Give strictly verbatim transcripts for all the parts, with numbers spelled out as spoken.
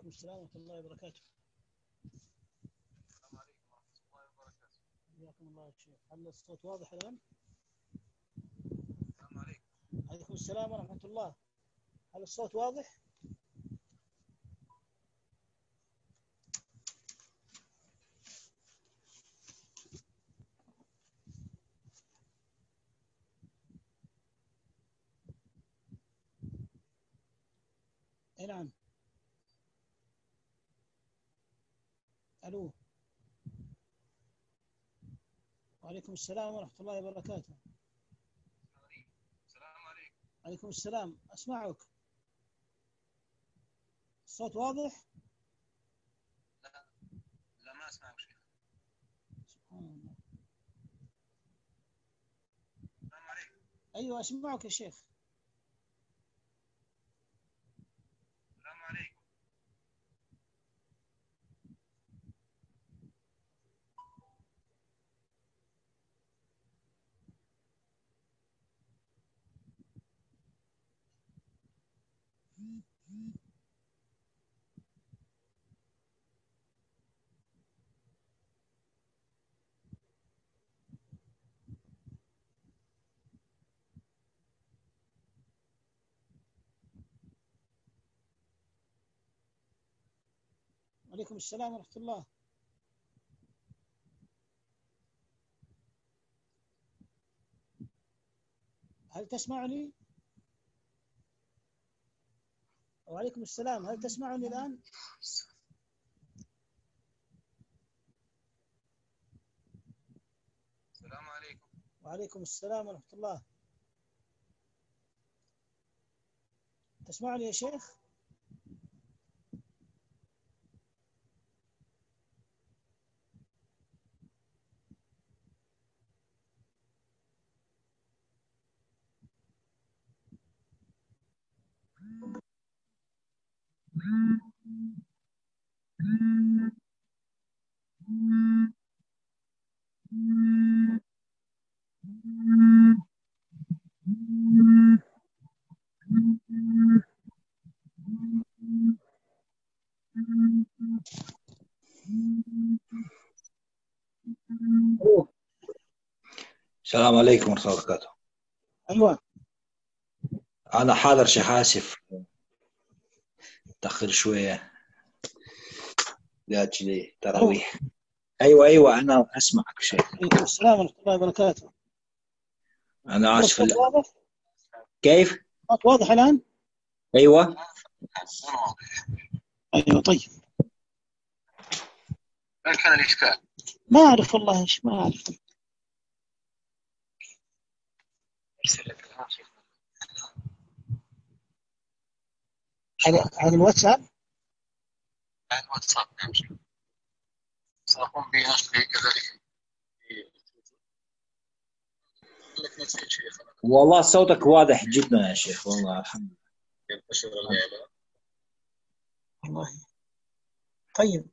وعليكم السلام ورحمة الله وبركاته. السلام عليكم ورحمة الله وبركاته. حياكم الله يا شيخ. هل الصوت واضح الآن؟ السلام عليكم. عليكم السلام ورحمة الله. هل الصوت واضح؟ اي نعم. الو. وعليكم السلام ورحمة الله وبركاته. السلام عليكم. عليكم السلام. اسمعك. الصوت واضح؟ لا لا ما اسمعك شيخ. سبحان الله. السلام عليكم. ايوه اسمعك يا شيخ. السلام عليكم. وعليكم السلام ورحمة الله. هل تسمعني؟ وعليكم السلام. هل تسمعني الآن؟ السلام عليكم. وعليكم السلام ورحمة الله. تسمعني يا شيخ؟ السلام عليكم ورحمة الله وبركاته. ايوه. أنا حاضر شيخ، آسف تأخر شوية لأجل تراويح. أيوة أيوة أنا أسمعك شيخ. وعليكم السلام ورحمة الله وبركاته. أنا آسف. الصوت واضح؟ كيف؟ الصوت واضح الآن؟ أيوة ايوه طيب. وين كان الإشكال؟ ما أعرف والله إيش، ما أعرف. أرسل لك الآن شيخ. على على الواتساب. على الواتساب نعم شيخ. سأقوم بنشره كذلك. لك نسيت شيخ. والله صوتك واضح جدا يا شيخ، والله الحمد لله. ينتشر الإعلان. والله طيب.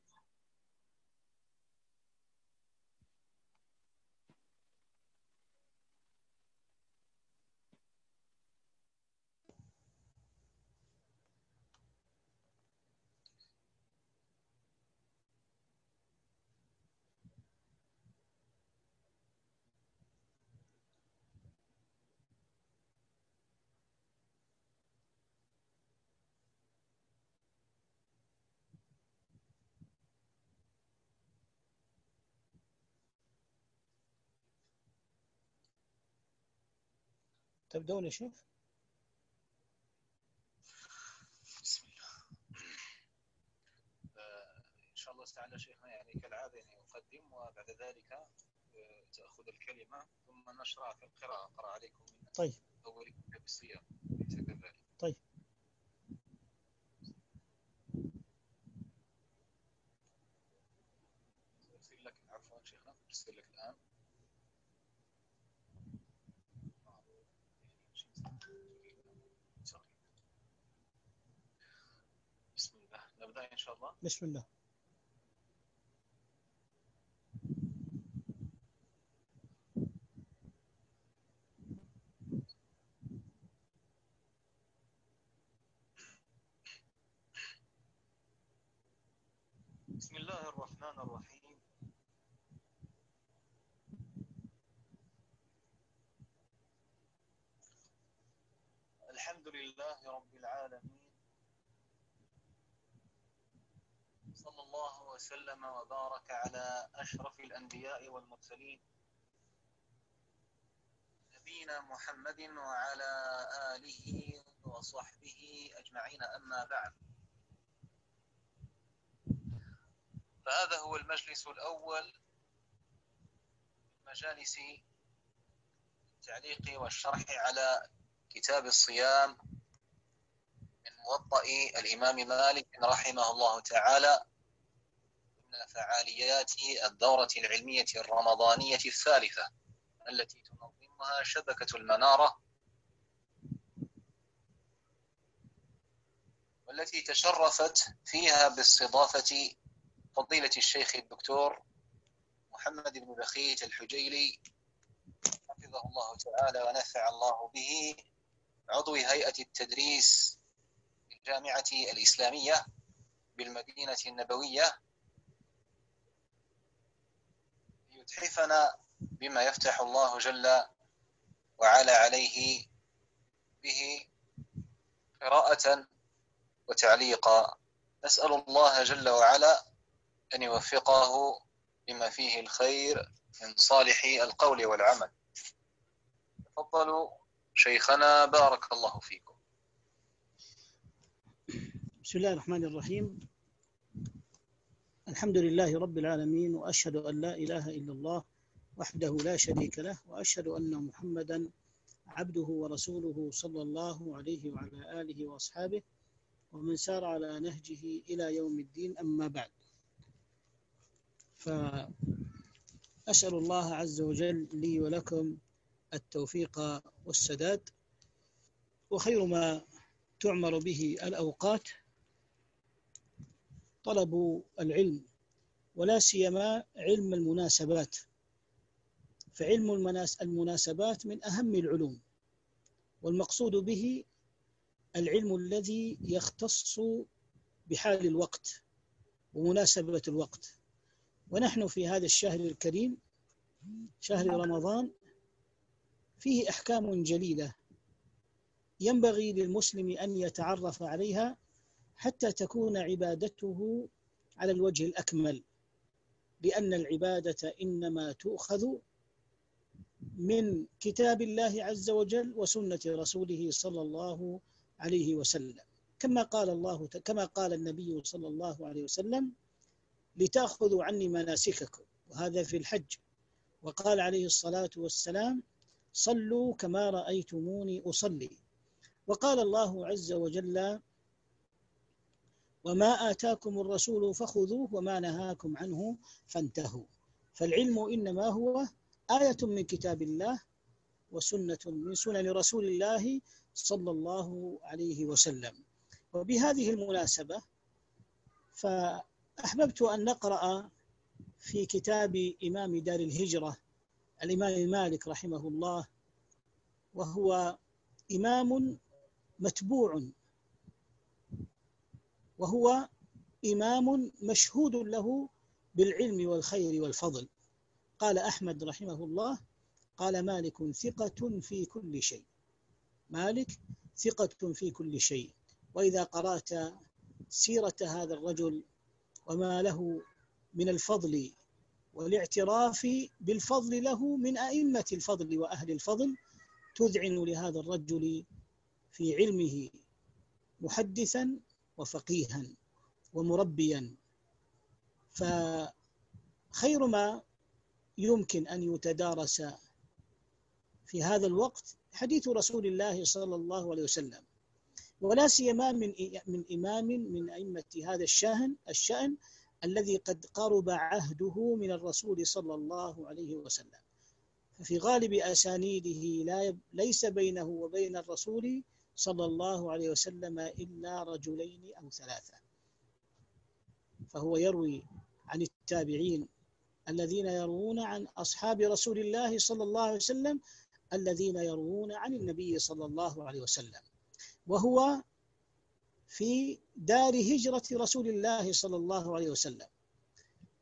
تبدون يا شيخ؟ بسم الله. إن شاء الله تعالى شيخنا يعني كالعادة يعني أقدم وبعد ذلك تأخذ الكلمة ثم نشرع في القراءة. أقرأ عليكم من طيب. أول كتاب الصيام ليس كذلك. طيب. أرسل لك عفوا شيخنا أرسل لك الآن. بسم الله نبدأ إن شاء الله. بسم الله. بسم الله الرحمن الرحيم. الحمد لله رب العالمين، صلى الله وسلم وبارك على أشرف الأنبياء والمرسلين نبينا محمد وعلى آله وصحبه أجمعين، أما بعد، فهذا هو المجلس الأول من مجالس التعليق والشرح على كتاب الصيام من موطأ الإمام مالك رحمه الله تعالى من فعاليات الدورة العلمية الرمضانية الثالثة التي تنظمها شبكة المنارة، والتي تشرفت فيها باستضافة فضيلة الشيخ الدكتور محمد بن بخيت الحجيلي حفظه الله تعالى ونفع الله به، عضو هيئة التدريس بالجامعة الإسلامية بالمدينة النبوية، ليتحفنا بما يفتح الله جل وعلا عليه به قراءة وتعليقا. نسأل الله جل وعلا أن يوفقه لما فيه الخير من صالح القول والعمل. تفضلوا شيخنا، بارك الله فيكم. بسم الله الرحمن الرحيم. الحمد لله رب العالمين، وأشهد أن لا إله إلا الله وحده لا شريك له، وأشهد أن محمدا عبده ورسوله صلى الله عليه وعلى آله وأصحابه ومن سار على نهجه إلى يوم الدين، أما بعد. فأسأل الله عز وجل لي ولكم التوفيق والسداد، وخير ما تعمر به الأوقات طلب العلم، ولا سيما علم المناسبات، فعلم المناسبات من أهم العلوم، والمقصود به العلم الذي يختص بحال الوقت ومناسبة الوقت. ونحن في هذا الشهر الكريم، شهر رمضان، فيه أحكام جليلة ينبغي للمسلم أن يتعرف عليها حتى تكون عبادته على الوجه الأكمل، لأن العبادة إنما تؤخذ من كتاب الله عز وجل وسنة رسوله صلى الله عليه وسلم، كما قال الله كما قال النبي صلى الله عليه وسلم: لتأخذوا عني مناسككم، وهذا في الحج. وقال عليه الصلاة والسلام: صلوا كما رأيتموني أصلي. وقال الله عز وجل: وما آتاكم الرسول فخذوه وما نهاكم عنه فانتهوا. فالعلم إنما هو آية من كتاب الله وسنة من سنن رسول الله صلى الله عليه وسلم. وبهذه المناسبة فأحببت أن نقرأ في كتاب إمام دار الهجرة الإمام مالك رحمه الله، وهو إمام متبوع، وهو إمام مشهود له بالعلم والخير والفضل. قال أحمد رحمه الله: قال مالك ثقة في كل شيء. مالك ثقة في كل شيء. وإذا قرأت سيرة هذا الرجل وما له من الفضل والاعتراف بالفضل له من أئمة الفضل وأهل الفضل، تذعن لهذا الرجل في علمه محدثا وفقيها ومربيا. فخير ما يمكن أن يتدارس في هذا الوقت حديث رسول الله صلى الله عليه وسلم، ولا سيما من من إمام من أئمة هذا الشأن الشأن الذي قد قرب عهده من الرسول صلى الله عليه وسلم. ففي غالب أسانيده لا ليس بينه وبين الرسول صلى الله عليه وسلم إلا رجلين أو ثلاثة، فهو يروي عن التابعين الذين يروون عن أصحاب رسول الله صلى الله عليه وسلم الذين يروون عن النبي صلى الله عليه وسلم، وهو في دار هجرة رسول الله صلى الله عليه وسلم،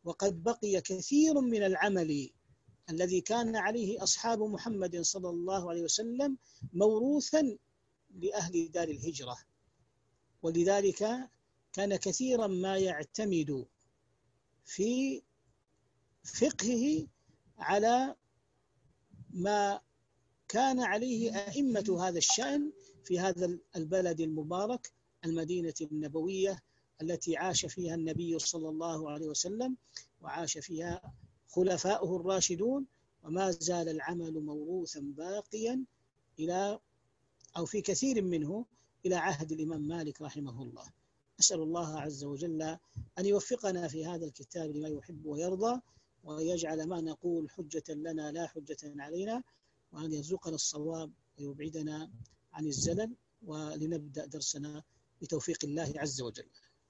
وقد بقي كثير من العمل الذي كان عليه أصحاب محمد صلى الله عليه وسلم موروثا لأهل دار الهجرة، ولذلك كان كثيرا ما يعتمد في فقهه على ما كان عليه أئمة هذا الشأن في هذا البلد المبارك، المدينة النبوية التي عاش فيها النبي صلى الله عليه وسلم وعاش فيها خلفاؤه الراشدون، وما زال العمل موروثا باقيا إلى أو في كثير منه إلى عهد الإمام مالك رحمه الله. أسأل الله عز وجل أن يوفقنا في هذا الكتاب لما يحب ويرضى، ويجعل ما نقول حجة لنا لا حجة علينا، وأن يرزقنا الصواب ويبعدنا عن الزلل. ولنبدأ درسنا بتوفيق الله عز وجل.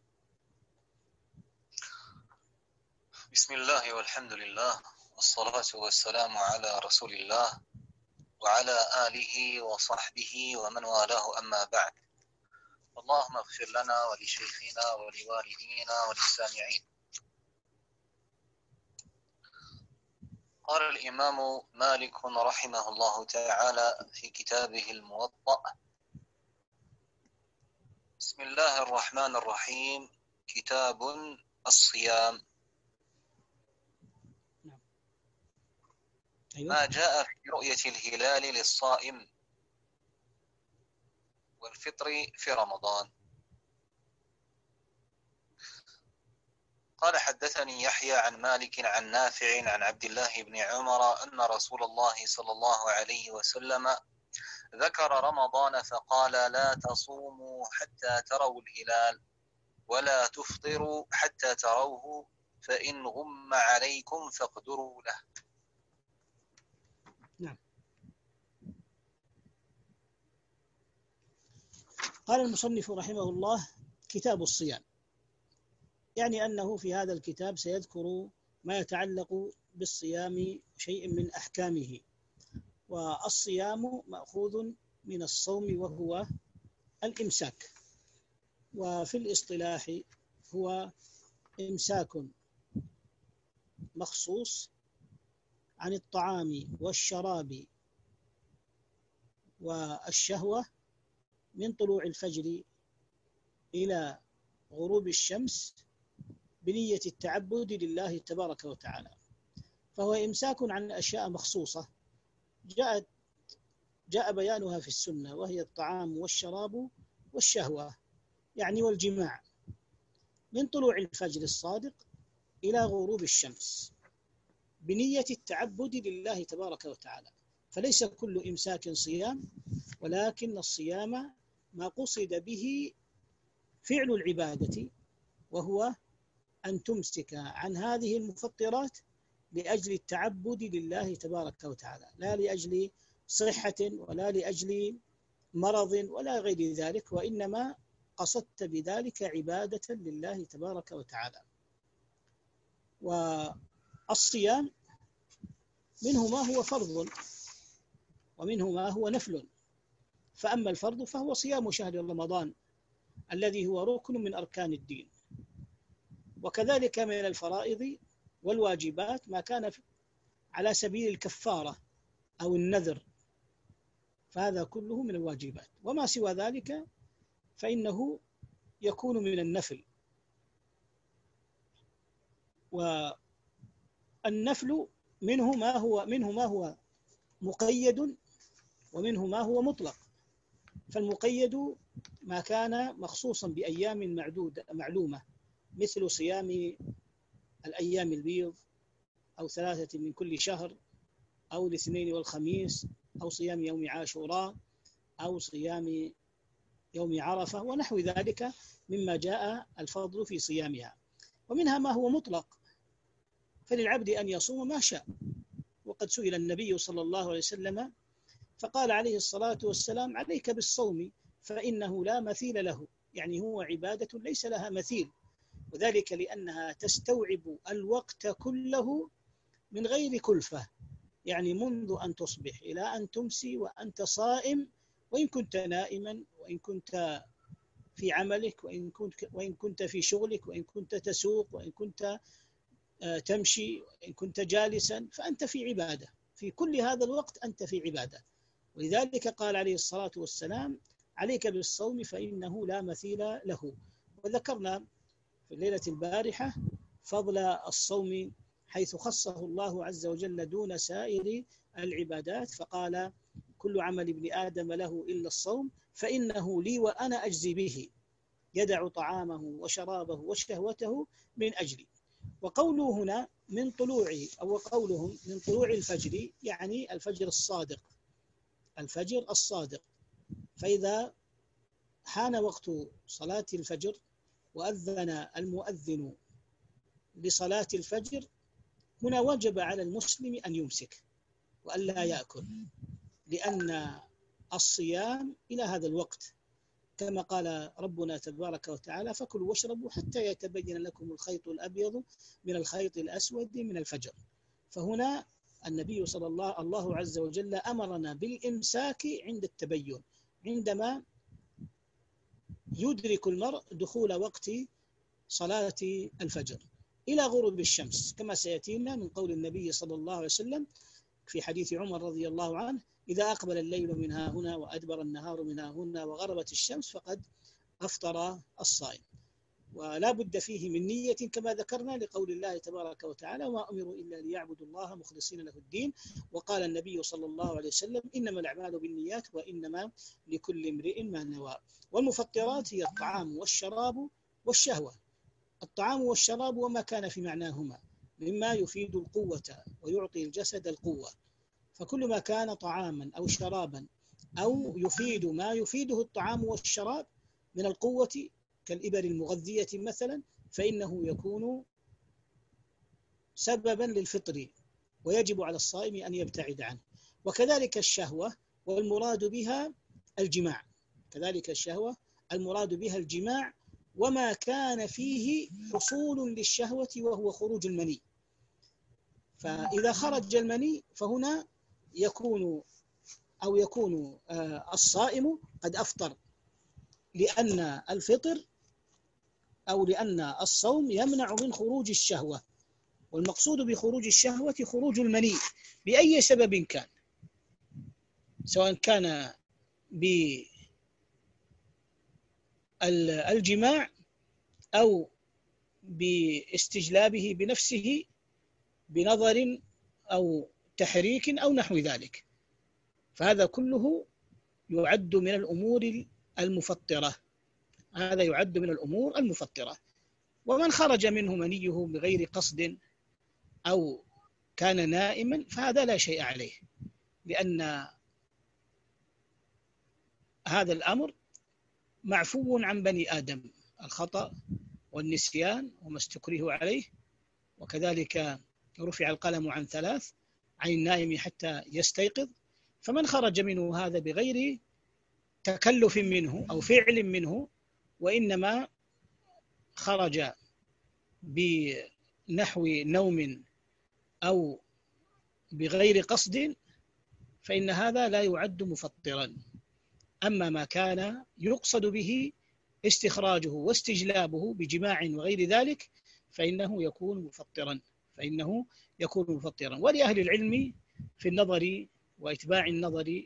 بسم الله والحمد لله والصلاة والسلام على رسول الله وعلى آله وصحبه ومن والاه، أما بعد. اللهم اغفر لنا ولشيخنا ولوالدينا وللسامعين. قال الإمام مالك رحمه الله تعالى في كتابه الموطأ: بسم الله الرحمن الرحيم. كتاب الصيام. ما جاء في رؤية الهلال للصائم والفطر في رمضان. قال: حدثني يحيى عن مالك عن نافع عن عبد الله بن عمر أن رسول الله صلى الله عليه وسلم ذكر رمضان فقال: لا تصوموا حتى تروا الهلال ولا تفطروا حتى تروه، فإن غم عليكم فاقدروا له. نعم. قال المصنف رحمه الله: كتاب الصيام، يعني أنه في هذا الكتاب سيذكر ما يتعلق بالصيام، شيء من أحكامه. والصيام مأخوذ من الصوم وهو الإمساك، وفي الاصطلاح هو إمساك مخصوص عن الطعام والشراب والشهوة من طلوع الفجر إلى غروب الشمس بنية التعبد لله تبارك وتعالى. فهو إمساك عن أشياء مخصوصة جاءت جاء بيانها في السنة، وهي الطعام والشراب والشهوة، يعني والجماع، من طلوع الفجر الصادق إلى غروب الشمس بنية التعبد لله تبارك وتعالى. فليس كل إمساك صيام، ولكن الصيام ما قصد به فعل العبادة، وهو أن تمسك عن هذه المفطرات لأجل التعبد لله تبارك وتعالى، لا لأجل صحة ولا لأجل مرض ولا غير ذلك، وإنما قصدت بذلك عبادة لله تبارك وتعالى. والصيام منه ما هو فرض ومنه ما هو نفل. فأما الفرض فهو صيام شهر رمضان الذي هو ركن من أركان الدين، وكذلك من الفرائض والواجبات ما كان على سبيل الكفارة أو النذر، فهذا كله من الواجبات. وما سوى ذلك فإنه يكون من النفل. والنفل منه ما هو منه ما هو مقيد ومنه ما هو مطلق. فالمقيد ما كان مخصوصا بأيام معدودة معلومة، مثل صيام الأيام البيض، أو ثلاثة من كل شهر، أو الاثنين والخميس، أو صيام يوم عاشوراء، أو صيام يوم عرفة، ونحو ذلك مما جاء الفضل في صيامها. ومنها ما هو مطلق، فللعبد أن يصوم ما شاء. وقد سئل النبي صلى الله عليه وسلم فقال عليه الصلاة والسلام: عليك بالصوم فإنه لا مثيل له، يعني هو عبادة ليس لها مثيل، وذلك لأنها تستوعب الوقت كله من غير كلفة، يعني منذ أن تصبح إلى أن تمسي وأنت صائم، وإن كنت نائما، وإن كنت في عملك، وإن كنت, وإن كنت في شغلك، وإن كنت تسوق، وإن كنت تمشي، إن كنت جالسا فأنت في عبادة، في كل هذا الوقت أنت في عبادة. ولذلك قال عليه الصلاة والسلام: عليك بالصوم فإنه لا مثيل له. وذكرنا في الليلة البارحة فضل الصوم حيث خصه الله عز وجل دون سائر العبادات، فقال: كل عمل ابن آدم له إلا الصوم فإنه لي وأنا أجزي به، يدع طعامه وشرابه وشهوته من أجلي. وقوله هنا من طلوع أو قولهم من طلوع الفجر، يعني الفجر الصادق، الفجر الصادق. فإذا حان وقت صلاة الفجر وأذن المؤذن لصلاة الفجر، هنا وجب على المسلم أن يمسك وألا يأكل، لأن الصيام إلى هذا الوقت، كما قال ربنا تبارك وتعالى: فكلوا واشربوا حتى يتبين لكم الخيط الأبيض من الخيط الأسود من الفجر. فهنا النبي صلى الله الله عز وجل أمرنا بالإمساك عند التبين، عندما يدرك المرء دخول وقت صلاة الفجر إلى غروب الشمس، كما سيأتينا من قول النبي صلى الله عليه وسلم في حديث عمر رضي الله عنه: إذا أقبل الليل من ها هنا وأدبر النهار من ها هنا وغربت الشمس فقد أفطر الصائم. ولا بد فيه من نية كما ذكرنا، لقول الله تبارك وتعالى: وما أمروا إلا ليعبدوا الله مخلصين له الدين. وقال النبي صلى الله عليه وسلم: إنما الأعمال بالنيات وإنما لكل امرئ ما نوى. والمفطرات هي الطعام والشراب والشهوة. الطعام والشراب وما كان في معناهما مما يفيد القوة ويعطي الجسد القوة، فكل ما كان طعاما أو شرابا أو يفيد ما يفيده الطعام والشراب من القوة كالإبر المغذية مثلا، فإنه يكون سببا للفطر ويجب على الصائم أن يبتعد عنه. وكذلك الشهوة، والمراد بها الجماع، كذلك الشهوة المراد بها الجماع وما كان فيه حصول للشهوة وهو خروج المني. فإذا خرج المني فهنا يكون أو يكون الصائم قد أفطر، لأن الفطر أو لأن الصوم يمنع من خروج الشهوة، والمقصود بخروج الشهوة خروج المني بأي سبب كان، سواء كان بالجماع أو باستجلابه بنفسه بنظر أو تحريك أو نحو ذلك، فهذا كله يعد من الأمور المفطرة، هذا يعد من الأمور المفطرة. ومن خرج منه منيه بغير قصد أو كان نائما فهذا لا شيء عليه، لأن هذا الأمر معفو عن بني آدم، الخطأ والنسيان وما استكره عليه. وكذلك رفع القلم عن ثلاث: عن النائم حتى يستيقظ. فمن خرج منه هذا بغير تكلف منه أو فعل منه، وإنما خرج بنحو نوم أو بغير قصد، فإن هذا لا يعد مفطرا. أما ما كان يقصد به استخراجه واستجلابه بجماع وغير ذلك فإنه يكون مفطرا، فإنه يكون مفطرا. ولأهل العلم في النظر وإتباع النظر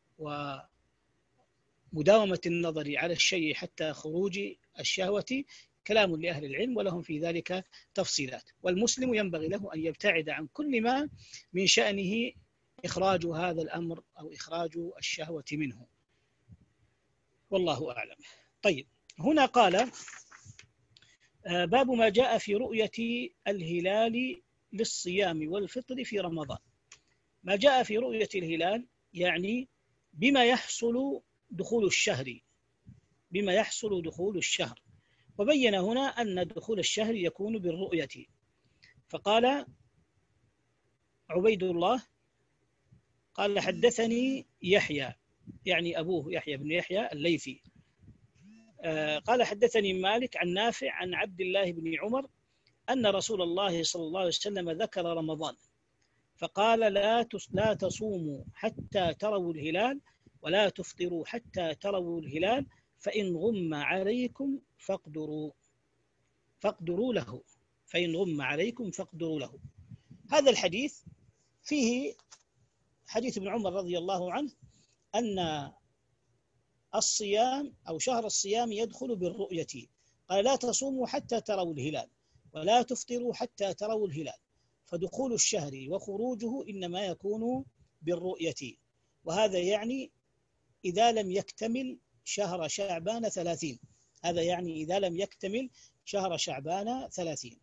ومداومة النظر على الشيء حتى خروج الشهوة كلام لأهل العلم، ولهم في ذلك تفصيلات. والمسلم ينبغي له أن يبتعد عن كل ما من شأنه إخراج هذا الأمر أو إخراج الشهوة منه، والله أعلم. طيب، هنا قال: باب ما جاء في رؤية الهلال للصيام والفطر في رمضان. ما جاء في رؤية الهلال يعني بما يحصل دخول الشهر، بما يحصل دخول الشهر. وبين هنا أن دخول الشهر يكون بالرؤية. فقال عبيد الله قال: حدثني يحيى، يعني أبوه يحيى بن يحيى الليثي، قال: حدثني مالك عن نافع عن عبد الله بن عمر أن رسول الله صلى الله عليه وسلم ذكر رمضان فقال: لا لا تصوموا حتى تروا الهلال ولا تفطروا حتى تروا الهلال، فإن غم عليكم فاقدروا فاقدروا له. فإن غم عليكم فاقدروا له. هذا الحديث فيه حديث ابن عمر رضي الله عنه أن الصيام أو شهر الصيام يدخل بالرؤية، قال لا تصوموا حتى تروا الهلال ولا تفطروا حتى تروا الهلال، فدخول الشهر وخروجه إنما يكون بالرؤية. وهذا يعني إذا لم يكتمل شهر شعبان ثلاثين، هذا يعني إذا لم يكتمل شهر شعبان ثلاثين.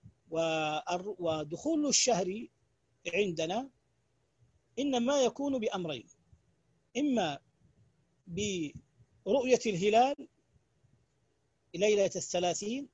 ودخول الشهر عندنا إنما يكون بأمرين: إما برؤية الهلال ليلة الثلاثين،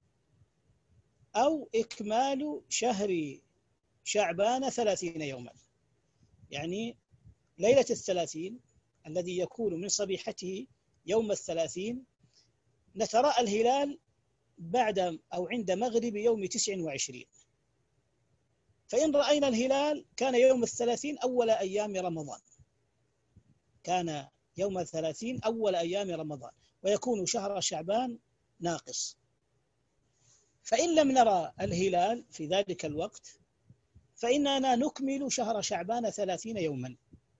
أو إكمال شهر شعبان ثلاثين يوما. يعني ليلة الثلاثين الذي يكون من صبيحته يوم الثلاثين نتراءى الهلال بعد أو عند مغرب يوم تسع وعشرين، فإن رأينا الهلال كان يوم الثلاثين أول أيام رمضان، كان يوم الثلاثين أول أيام رمضان، ويكون شهر شعبان ناقص. فإن لم نرى الهلال في ذلك الوقت فإننا نكمل شهر شعبان ثلاثين يوما.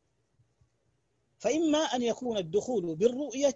فإما أن يكون الدخول بالرؤية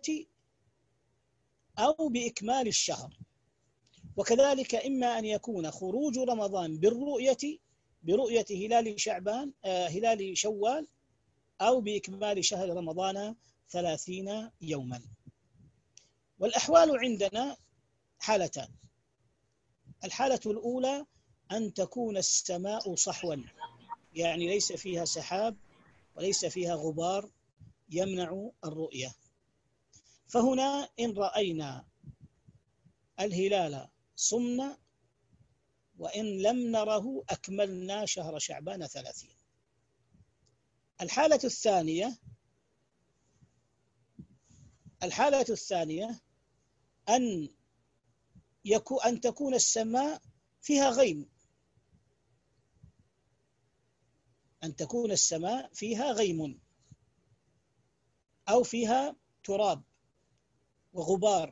أو بإكمال الشهر، وكذلك إما أن يكون خروج رمضان بالرؤية برؤية هلال شعبان آه هلال شوال، أو بإكمال شهر رمضان ثلاثين يوما. والأحوال عندنا حالتان: الحالة الأولى أن تكون السماء صحوا، يعني ليس فيها سحاب وليس فيها غبار يمنع الرؤية، فهنا إن رأينا الهلال صمنا، وإن لم نره أكملنا شهر شعبان ثلاثين. الحالة الثانية الحالة الثانية أن يكون أن تكون السماء فيها غيم، أن تكون السماء فيها غيم أو فيها تراب وغبار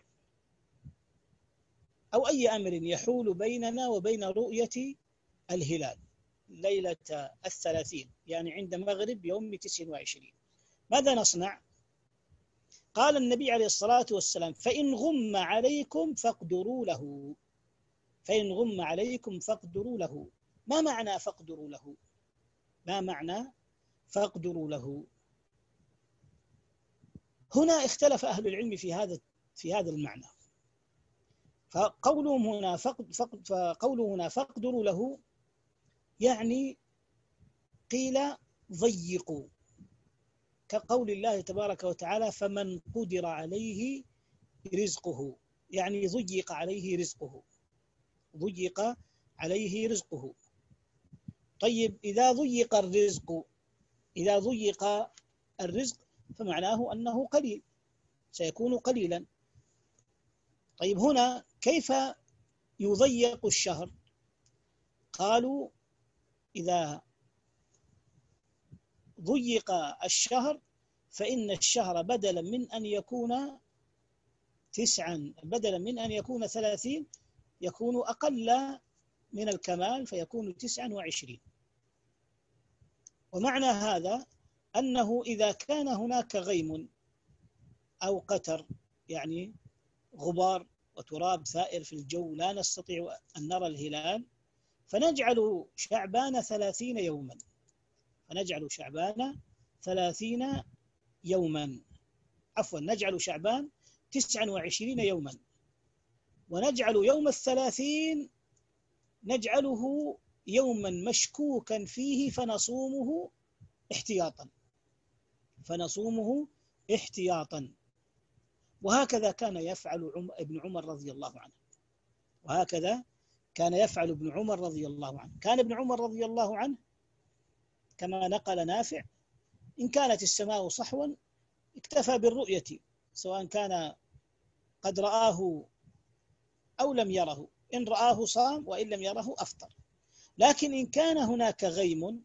أو أي أمر يحول بيننا وبين رؤية الهلال ليلة الثلاثين، يعني عند مغرب يوم تسع وعشرين. ماذا نصنع؟ قال النبي عليه الصلاة والسلام: فإن غم عليكم فاقدروا له. فإن غم عليكم فاقدروا له. ما معنى فاقدروا له؟ ما معنى فاقدروا له؟ هنا اختلف أهل العلم في هذا في هذا المعنى. فقولهم هنا فقد فقد فقوله هنا فاقدروا له يعني قيل ضيقوا، كقول الله تبارك وتعالى: فمن قدر عليه رزقه، يعني ضيق عليه رزقه، ضيق عليه رزقه. طيب إذا ضيق الرزق إذا ضيق الرزق فمعناه أنه قليل، سيكون قليلا. طيب هنا كيف يضيق الشهر؟ قالوا: إذا ضيق الشهر فإن الشهر بدلا من أن يكون تسعا بدلا من أن يكون ثلاثين يكون أقل من الكمال فيكون تسعا وعشرين. ومعنى هذا أنه إذا كان هناك غيم أو قتر، يعني غبار وتراب ثائر في الجو، لا نستطيع أن نرى الهلال، فنجعل شعبان ثلاثين يوما فنجعل شعبان ثلاثين يوما عفوا نجعل شعبان تسعا وعشرين يوما، ونجعل يوم الثلاثين نجعله يوما مشكوكا فيه فنصومه احتياطا فنصومه احتياطا وهكذا كان يفعل ابن عمر رضي الله عنه وهكذا كان يفعل ابن عمر رضي الله عنه كان ابن عمر رضي الله عنه كما نقل نافع: إن كانت السماء صحوا اكتفى بالرؤية، سواء كان قد رآه أو لم يره، إن رآه صام وإن لم يره أفطر. لكن إن كان هناك غيم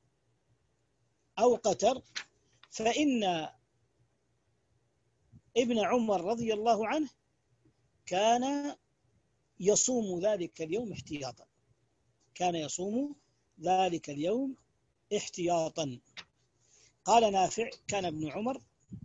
أو قتر فإن ابن عمر رضي الله عنه كان يصوم ذلك اليوم احتياطا، كان يصوم ذلك اليوم احتياطا. قال نافع: كان ابن عمر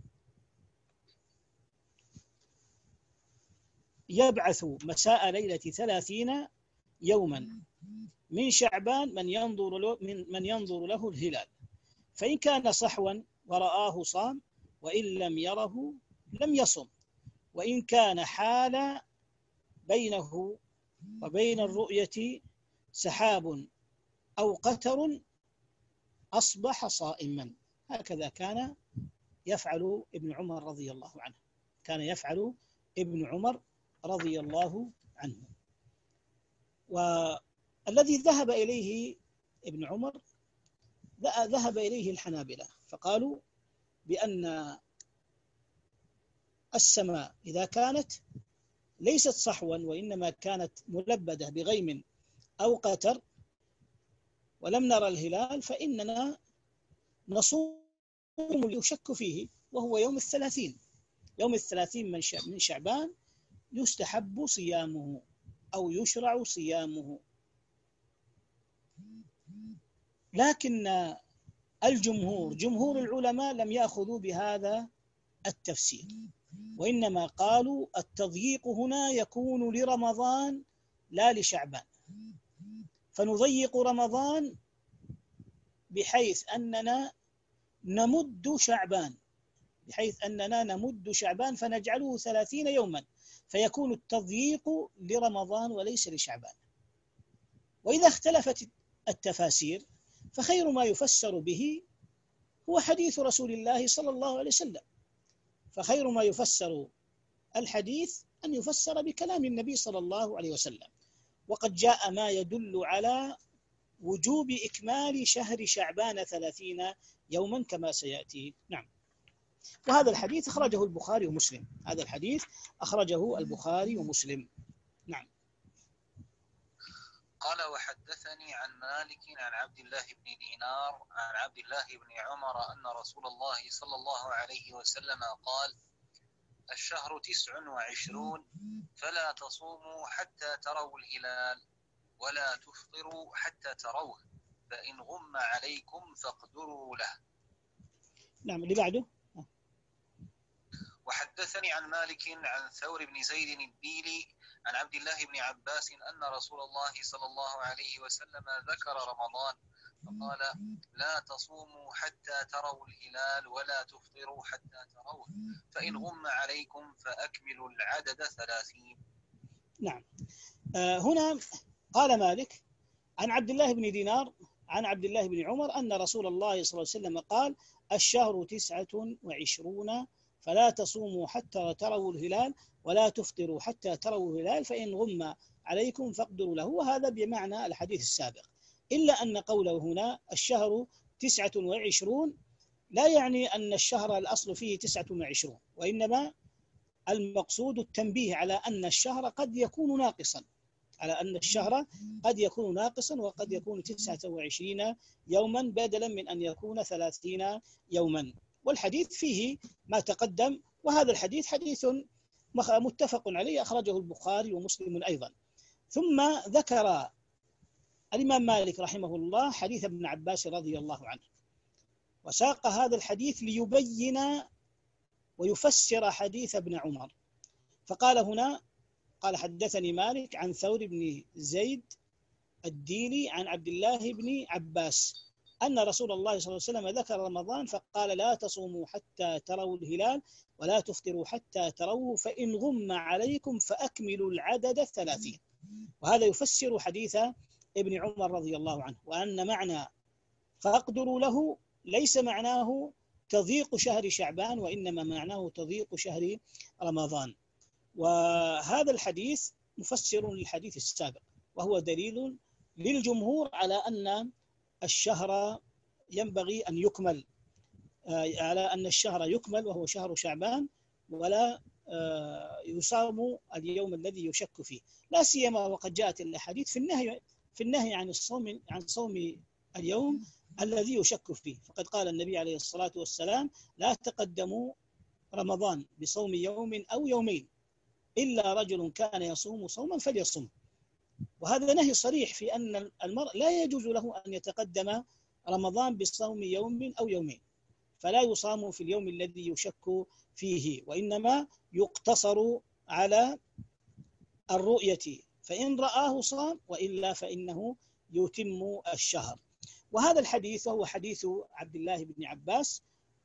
يبعث مساء ليلة ثلاثين يوما من شعبان من ينظر له, من, من ينظر له الهلال، فإن كان صحوا ورآه صام، وإن لم يره لم يصم، وإن كان حال بينه وبين الرؤية سحاب أو قتر أصبح صائما. هكذا كان يفعل ابن عمر رضي الله عنه، كان يفعل ابن عمر رضي الله عنه. والذي ذهب إليه ابن عمر ذهب إليه الحنابلة، فقالوا بأن السماء إذا كانت ليست صحوا وإنما كانت ملبدة بغيم أو قتر ولم نرى الهلال فإننا نصوم يشك فيه، وهو يوم الثلاثين. يوم الثلاثين من شعبان يستحب صيامه أو يشرع صيامه. لكن الجمهور جمهور العلماء لم يأخذوا بهذا التفسير، وإنما قالوا التضييق هنا يكون لرمضان لا لشعبان، فنضيق رمضان بحيث أننا نمد شعبان بحيث أننا نمد شعبان فنجعله ثلاثين يوما، فيكون التضييق لرمضان وليس لشعبان. وإذا اختلفت التفاسير فخير ما يفسر به هو حديث رسول الله صلى الله عليه وسلم، فخير ما يفسر الحديث أن يفسر بكلام النبي صلى الله عليه وسلم، وقد جاء ما يدل على وجوب إكمال شهر شعبان ثلاثين يوما كما سيأتي. نعم. وهذا الحديث أخرجه البخاري ومسلم، هذا الحديث أخرجه البخاري ومسلم. نعم. قال: وحدثني عن مالك عن عبد الله بن دينار عن عبد الله بن عمر أن رسول الله صلى الله عليه وسلم قال: الشهر تسع وعشرون فلا تصوموا حتى تروا الهلال ولا تفطروا حتى تروه، فإن غم عليكم فاقدروا له. نعم. اللي بعده. وحدثني عن مالك عن ثور بن زيد الديلي عن عبد الله بن عباس أن رسول الله صلى الله عليه وسلم ذكر رمضان فقال: لا تصوموا حتى تروا الهلال ولا تفطروا حتى تروه، فإن غم عليكم فأكملوا العدد ثلاثين. نعم. آه هنا قال مالك عن عبد الله بن دينار عن عبد الله بن عمر أن رسول الله صلى الله عليه وسلم قال: الشهر تسعة وعشرون فلا تصوموا حتى تروا الهلال ولا تفطروا حتى تروا الهلال، فإن غم عليكم فاقدروا له. وهذا بمعنى الحديث السابق، إلا أن قوله هنا الشهر تسعة وعشرون لا يعني أن الشهر الأصل فيه تسعة وعشرون، وإنما المقصود التنبيه على أن الشهر قد يكون ناقصا على أن الشهر قد يكون ناقصا وقد يكون تسعة وعشرين يوما بدلا من أن يكون ثلاثين يوما. والحديث فيه ما تقدم، وهذا الحديث حديث متفق عليه أخرجه البخاري ومسلم أيضا. ثم ذكر الإمام مالك رحمه الله حديث ابن عباس رضي الله عنه، وساق هذا الحديث ليبين ويفسر حديث ابن عمر، فقال هنا: قال حدثني مالك عن ثور بن زيد الديلي عن عبد الله بن عباس أن رسول الله صلى الله عليه وسلم ذكر رمضان فقال: لا تصوموا حتى تروا الهلال ولا تفطروا حتى تروه، فإن غم عليكم فأكملوا العدد الثلاثين. وهذا يفسر حديث ابن عمر رضي الله عنه، وأن معنى فاقدروا له ليس معناه تضييق شهر شعبان، وإنما معناه تضييق شهر رمضان. وهذا الحديث مفسر للحديث السابق، وهو دليل للجمهور على أن الشهر ينبغي أن يكمل، على أن الشهر يكمل وهو شهر شعبان، ولا يصام اليوم الذي يشك فيه، لا سيما وقد جاءت الأحاديث في النهي في النهي عن الصوم عن صوم اليوم الذي يشك فيه. فقد قال النبي عليه الصلاة والسلام: لا تقدموا رمضان بصوم يوم أو يومين، إلا رجل كان يصوم صوما فليصم. وهذا نهي صريح في أن المرء لا يجوز له أن يتقدم رمضان بصوم يوم أو يومين، فلا يصام في اليوم الذي يشك فيه، وإنما يقتصر على الرؤية، فإن رآه صام وإلا فإنه يتم الشهر. وهذا الحديث وهو حديث عبد الله بن عباس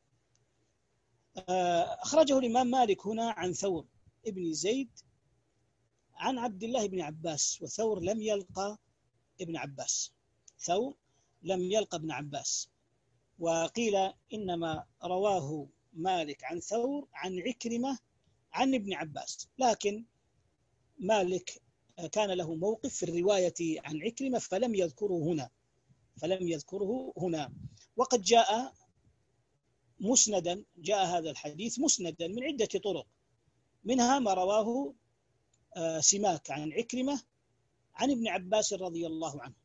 أخرجه الإمام مالك هنا عن ثور ابن زيد عن عبد الله بن عباس، وثور لم يلقى ابن عباس، ثور لم يلقى ابن عباس. وقيل إنما رواه مالك عن ثور عن عكرمة عن ابن عباس، لكن مالك كان له موقف في الرواية عن عكرمة فلم يذكره هنا فلم يذكره هنا وقد جاء مسندا، جاء هذا الحديث مسندا من عدة طرق، منها ما رواه سماك عن عكرمة عن ابن عباس رضي الله عنه،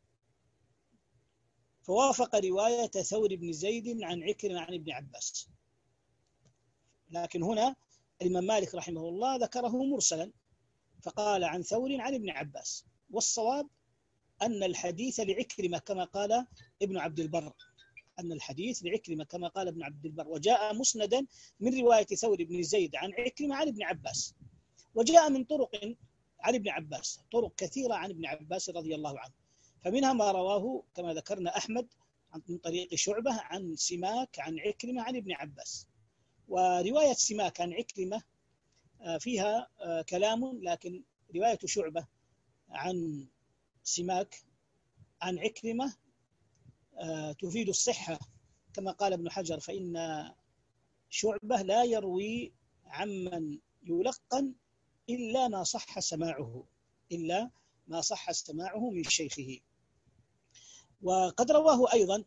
فوافق رواية ثور بن زيد عن عكرمة عن ابن عباس. لكن هنا الإمام مالك رحمه الله ذكره مرسلا، فقال عن ثور عن ابن عباس، والصواب أن الحديث لعكرمة كما قال ابن عبد البر، أن الحديث لعكرمة كما قال ابن عبد البر، وجاء مسندا من رواية ثور بن زيد عن عكرمة عن ابن عباس، وجاء من طرق عن ابن عباس، طرق كثيرة عن ابن عباس رضي الله عنه، فمنها ما رواه كما ذكرنا أحمد من طريق شعبة عن سماك عن عكرمة عن ابن عباس. ورواية سماك عن عكرمة فيها كلام، لكن رواية شعبة عن سماك عن عكرمة تفيد الصحة كما قال ابن حجر، فإن شعبة لا يروي عمن يلقن إلا ما صح سماعه إلا ما صح سماعه من شيخه. وقد رواه أيضا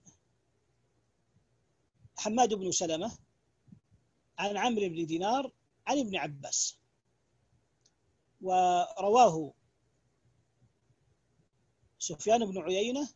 حماد بن سلمة عن عمرو بن دينار عن ابن عباس، ورواه سفيان بن عيينة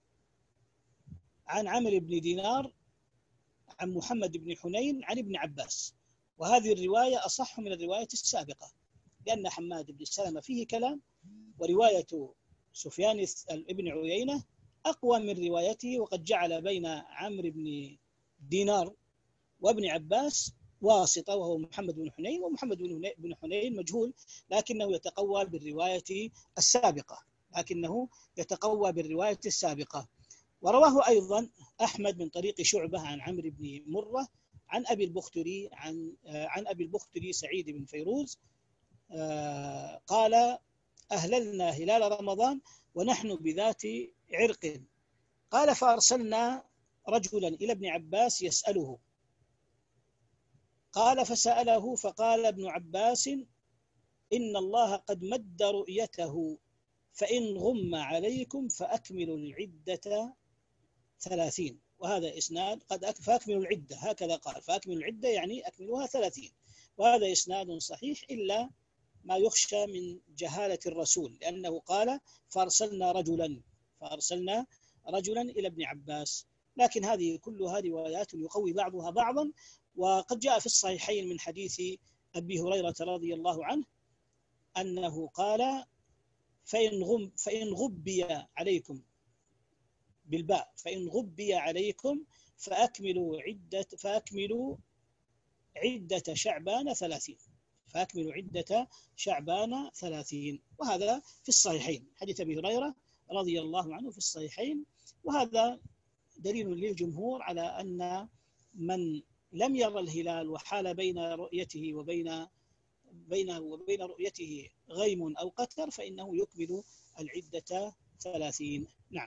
عن عمرو بن دينار عن محمد بن حنين عن ابن عباس، وهذه الرواية أصح من الرواية السابقة، لأن حماد بن سلمة فيه كلام، ورواية سفيان بن عيينة أقوى من روايته، وقد جعل بين عمرو بن دينار وابن عباس واسطة وهو محمد بن حنين، ومحمد بن حنين مجهول، لكنه يتقوى بالرواية السابقة لكنه يتقوى بالرواية السابقة. ورواه أيضا أحمد من طريق شعبة عن عمرو بن مرة عن أبي البختري عن عن أبي البختري سعيد بن فيروز قال: أهللنا هلال رمضان ونحن بذات عرق، قال: فأرسلنا رجلا إلى ابن عباس يسأله، قال: فسأله فقال ابن عباس: إن الله قد مد رؤيته، فإن غم عليكم فأكملوا العدة ثلاثين. وهذا إسناد قد أك... فأكملوا العدة، هكذا قال، فأكملوا العدة يعني أكملوها ثلاثين، وهذا إسناد صحيح إلا ما يخشى من جهالة الرسول، لأنه قال: فأرسلنا رجلا فأرسلنا رجلا إلى ابن عباس، لكن هذه كلها روايات يقوي بعضها بعضا. وقد جاء في الصحيحين من حديث أبي هريرة رضي الله عنه أنه قال: فإن, غم فإن غبي عليكم بالباء فإن غبي عليكم فأكملوا عدة فأكملوا عدة شعبان ثلاثين فأكملوا عدة شعبان ثلاثين وهذا في الصحيحين، حديث أبي هريرة رضي الله عنه في الصحيحين. وهذا دليل للجمهور على أن من لم يرى الهلال وحال بين رؤيته وبين بينه وبين رؤيته غيم أو قتر فإنه يكمل العدة ثلاثين. نعم.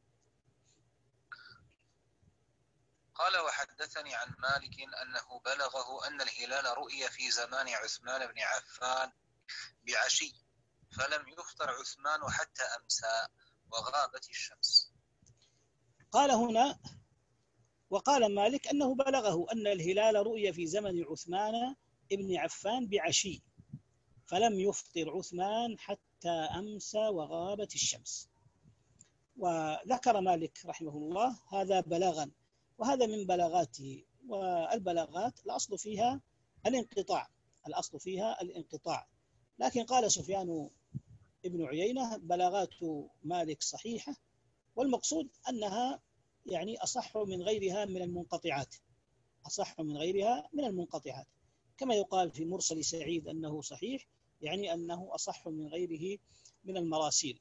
قال: وحدثني عن مالك أنه بلغه أن الهلال رؤي في زمان عثمان بن عفان بعشي، فلم يفطر عثمان حتى أمسى وغابت الشمس. قال هنا: وقال مالك أنه بلغه أن الهلال رؤي في زمن عثمان بن عفان بعشي، فلم يفطر عثمان حتى أمسى وغابت الشمس. وذكر مالك رحمه الله هذا بلاغا، وهذا من بلاغاته، والبلاغات الأصل فيها الانقطاع الأصل فيها الانقطاع لكن قال سفيان ابن عيينة بلاغات مالك صحيحة، والمقصود أنها يعني أصح من غيرها من المنقطعات، أصح من غيرها من المنقطعات، كما يقال في مرسل سعيد أنه صحيح، يعني أنه أصح من غيره من المراسيل.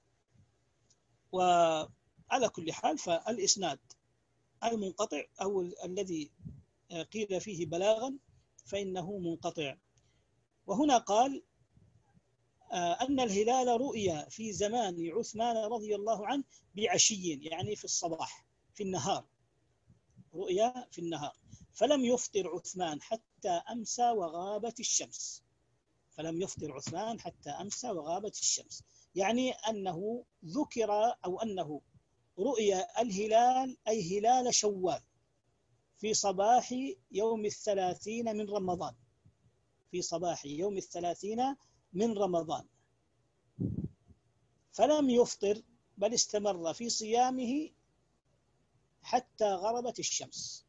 وعلى كل حال فالإسناد المنقطع أو الذي قيل فيه بلاغا فإنه منقطع. وهنا قال أن الهلال رؤيا في زمان عثمان رضي الله عنه بعشي، يعني في الصباح في النهار، رؤيا في النهار، فلم يفطر عثمان حتى أمسى وغابت الشمس، فلم يفطر عثمان حتى أمسى وغابت الشمس، يعني أنه ذكر أو أنه رؤيا الهلال أي هلال شوال في صباح يوم الثلاثين من رمضان، في صباح يوم الثلاثين من رمضان، فلم يفطر بل استمر في صيامه حتى غربت الشمس.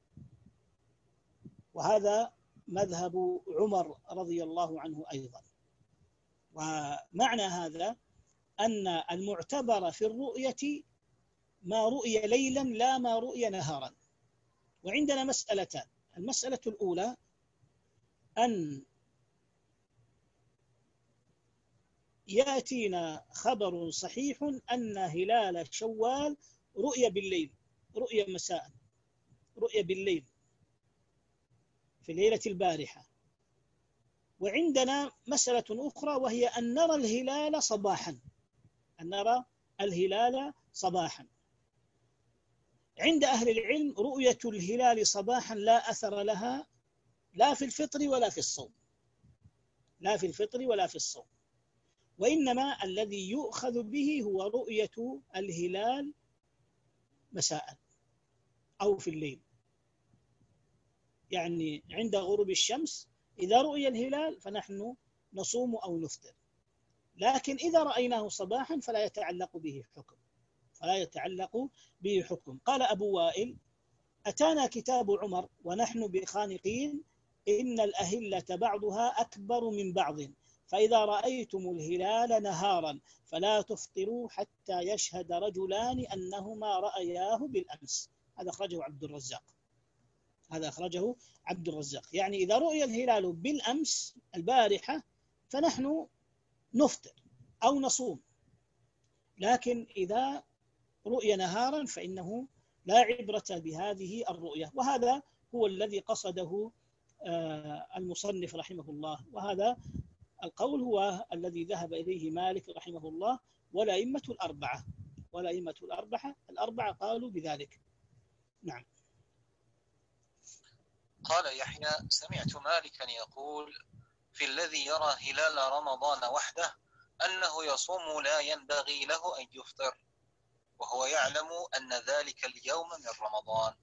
وهذا مذهب عمر رضي الله عنه أيضا. ومعنى هذا أن المعتبر في الرؤية ما رؤي ليلا لا ما رؤي نهارا. وعندنا مسألتان: المسألة الأولى أن يأتينا خبر صحيح أن هلال شوال رؤية بالليل، رؤية مساء، رؤية بالليل في ليلة البارحة. وعندنا مسألة أخرى وهي أن نرى الهلال صباحا، أن نرى الهلال صباحا. عند أهل العلم رؤية الهلال صباحا لا أثر لها لا في الفطر ولا في الصوم، لا في الفطر ولا في الصوم، وإنما الذي يؤخذ به هو رؤية الهلال مساء أو في الليل، يعني عند غروب الشمس إذا رؤي الهلال فنحن نصوم أو نفطر، لكن إذا رأيناه صباحا فلا يتعلق به حكم، فلا يتعلق به حكم. قال أبو وائل: أتانا كتاب عمر ونحن بخانقين إن الأهلة بعضها أكبر من بعض، فإذا رأيتم الهلال نهارا فلا تفطروا حتى يشهد رجلان أنهما رأياه بالأمس. هذا أخرجه عبد الرزاق، هذا أخرجه عبد الرزاق. يعني إذا رؤي الهلال بالأمس البارحة فنحن نفطر أو نصوم، لكن إذا رؤي نهارا فإنه لا عبرة بهذه الرؤية. وهذا هو الذي قصده المصنف رحمه الله، وهذا القول هو الذي ذهب إليه مالك رحمه الله والأئمة الأربعة، والأئمة الأربعة الأربعة قالوا بذلك. نعم. قال يحيى: سمعت مالكا يقول في الذي يرى هلال رمضان وحده أنه يصوم لا ينبغي له أن يفطر، وهو يعلم أن ذلك اليوم من رمضان.